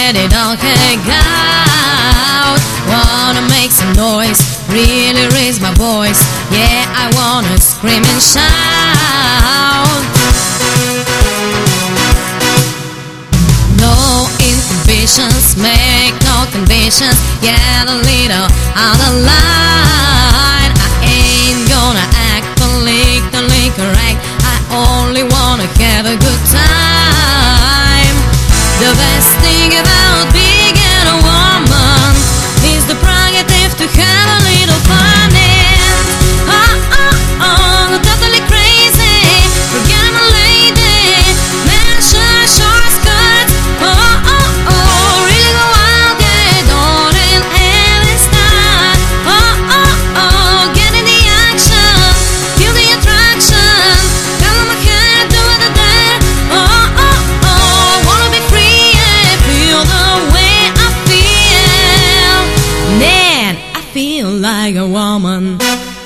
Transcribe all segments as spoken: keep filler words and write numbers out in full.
let it all hang out. Wanna make some noise, really raise my voice. Yeah, I wanna scream and shout. No inhibitions, make no conditions. Get a little out of line. I ain't gonna act politically correct. I only wanna have a good time. The best thing about being a woman is the prerogative to have a little fun. And oh, oh, oh, totally crazy. Forget I'm a lady. Man, short, short skirts. Oh, oh, oh, really go out there. Don't have it start. Oh, oh, oh, get in the action. Feel the attraction. Come on, my head, do it there. Oh, oh, oh, wanna be free and feel the way I feel. Man, I feel like a woman.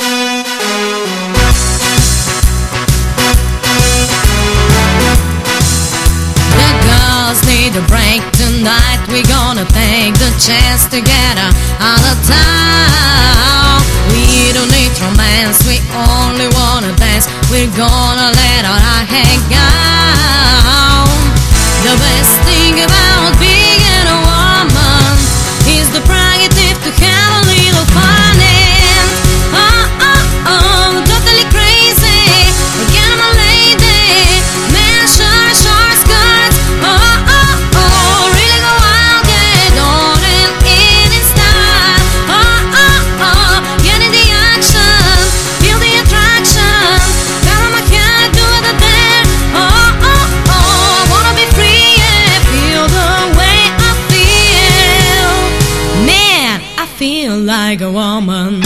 The girls need a break tonight. We're gonna take the chance to get her out of town. We don't need romance, we only wanna dance. We're gonna let our hang out. The best thing about being a woman is the prerogative to have a little fun. And oh, oh, oh, totally crazy. Forget I'm a lady. Man, short, short skirts. Oh, oh, oh, really go out there. Don't end in style. Oh, oh, oh, get in the action. Feel the attraction. Come on, my cat, do it there. Oh, oh, oh, wanna be free and feel the way I feel. Man, I feel like a woman.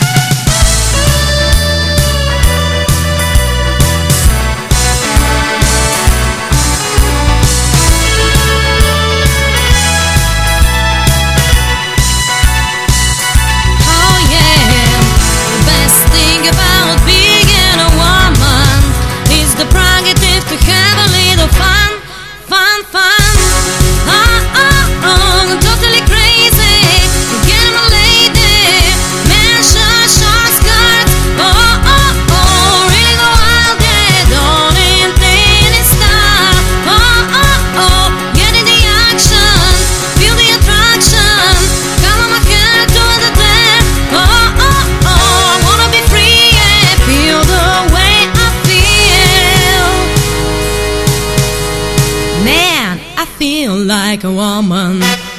Oh yeah, the best thing about being a woman is the prerogative to have a little fun, fun, fun. Oh, oh, oh, totally crazy. Forget I'm a lady. Man, short, short skirts. Oh, oh, oh, really go out there. Don't end in style. Oh, oh, oh, get in the action. Feel the attraction. Come on, my cat, do it there. Oh, oh, oh, wanna be free and feel the way I feel. Man, I feel like a woman.